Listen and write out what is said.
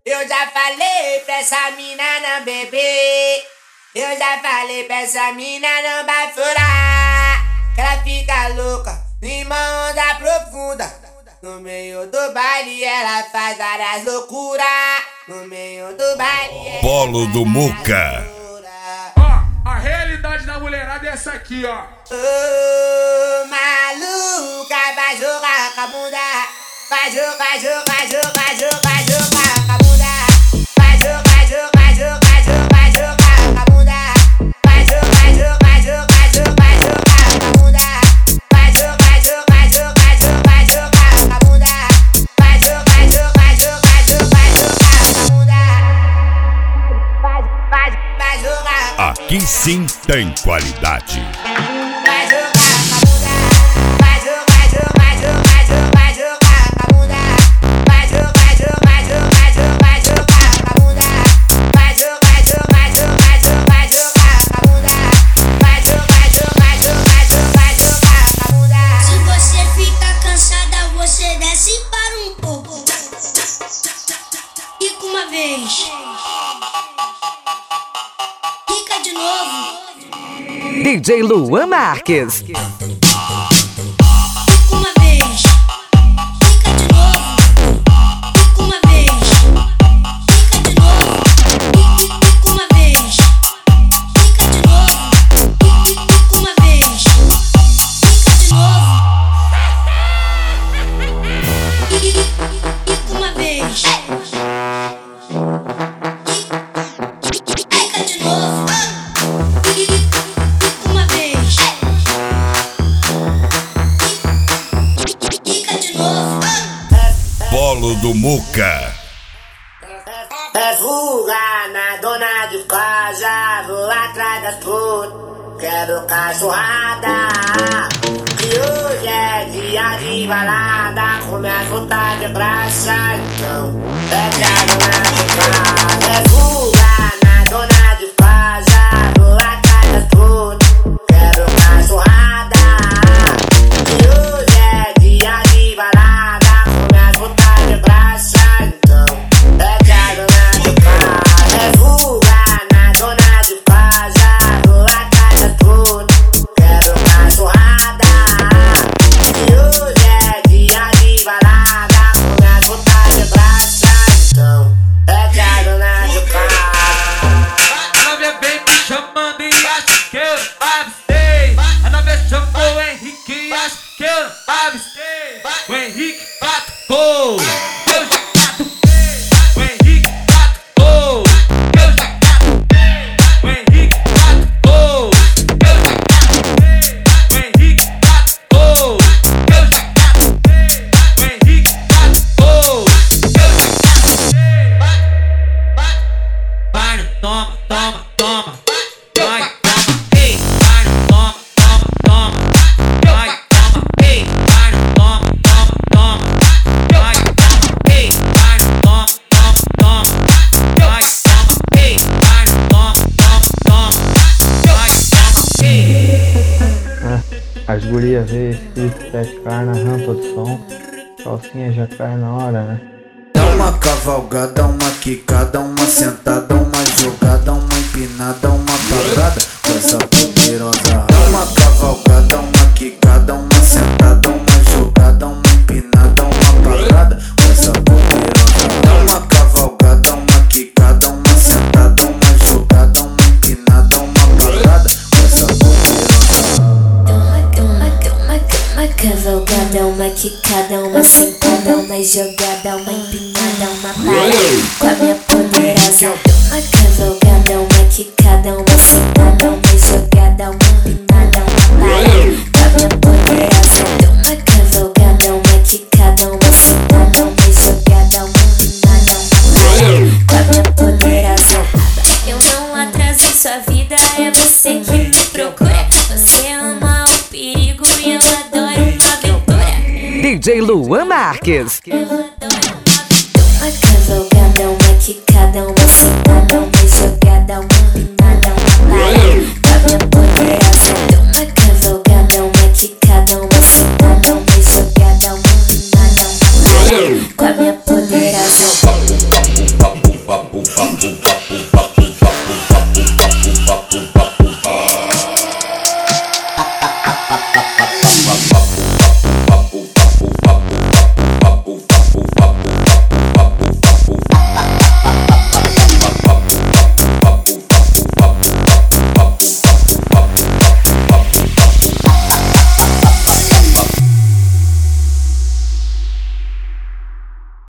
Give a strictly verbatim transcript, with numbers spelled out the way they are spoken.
Eu já falei pra essa mina não beber. Eu já falei pra essa mina não bafurar, que ela fica louca em uma onda profunda. No meio do baile ela faz várias loucuras. No meio do baile ela Polo do Muca. Ó, a realidade da mulherada é essa aqui, ó. Ô, maluca, vai jogar com a bunda. Vai jogar, vai jogar, vai jogar, vai jogar, vai jogar com a bunda. Vai jogar, vai jogar, vai jogar, vai jogar, vai jogar com a bunda. Vai jogar, vai jogar, vai jogar, vai jogar, vai jogar com a bunda. Vai jogar, vai jogar, vai jogar, vai jogar, vai jogar com a bunda. Vai jogar, vai jogar, vai jogar, vai jogar, vai jogar com a bunda. Vai, vai, vai jogar. Aqui sim tem qualidade. Vai jogar com a bunda. Vai jogar, vai jogar, vai jogar, vai jogar, vai jogar com a bunda. Vai jogar, vai jogar, vai jogar, vai jogar, vai jogar com a bunda. Vai jogar, vai jogar, vai jogar, vai jogar, vai jogar com a bunda. Vai jogar, vai jogar, vai jogar, vai jogar, vai jogar com a bunda. Se você fica cansada, você desce para um pouco. Fica uma vez. Fica de novo. D J Luan Marques. Fica uma vez. Fica de novo. Fica uma vez. Fica de novo. Fica uma vez. Fica de novo. Fica uma vez. Fica de novo. Fica uma vez. Fica de novo. Fica uma vez. Fica de novo. Polo do Muca. É fuga na dona de casa, vou atrás das putas, quero cachorrada. Que hoje é dia de balada, começa a voltar de graça, então é que a dona de casa. É fuga na dona de casa, vou atrás das putas, quero cachorrada. Que hoje é dia de balada, começa a voltar de graça, então é que a dona de casa. É fuga na dona de casa, vou atrás das putas, quero cachorrada. Que hoje é dia de balada, começa a voltar de graça, então é que a dona de casa. A novinha vem me chamando e acha que eu avistei. A novinha chamou o Henrique e acha que eu avistei. O Henrique batucou, eu já catuquei. O Henrique batucou, eu já catuquei. O Henrique batucou, eu já catuquei. O Henrique batucou, eu já catuquei. O Henrique batucou, eu já catuquei. Vai, toma, toma, toma. Vai, toma, ei. Vai, toma, toma, toma. Vai, toma, ei. Vai, toma, toma, toma. Vai, toma, ei. Vai, toma, toma, toma. Vai, toma, ei. Vai, toma, toma, toma. Vai, toma, ei. As gurias vê esse sete K na rampa do som, calcinha já cai na hora, né? Dá uma cavalgada, uma quicada, uma sentada, uma jogada, uma empinada, uma parada com essa poderosa. Dá uma cavalgada, uma quicada, uma sentada, uma jogada, uma empinada, uma parada com essa poderosa. Dá uma cavalgada, uma quicada, uma sentada, uma jogada, uma empinada, uma parada com essa poderosa. Uma, uma, uma cavalgada, uma quicada, uma sentada, uma jogada, uma empinada, uma parada com a minha poderosa. Uma cavalgada, uma quicada, uma sentada, uma jogada, uma empinada, uma parada com a minha poderosa. Uma cavalgada, uma quicada, uma sentada, uma jogada, uma empinada, uma parada com a minha poderosa. Eu não atraso sua vida, é você que me procura. Você ama o perigo e eu adoro uma aventura. D J Luan Marques. Eu adoro uma cavalgada, uma quicada, uma sentada, uma jogada, uma empinada, uma parada com a minha poderosa. Uma cavalgada, uma quicada, uma sentada, uma jogada, uma empinada, uma parada com a minha poderosa.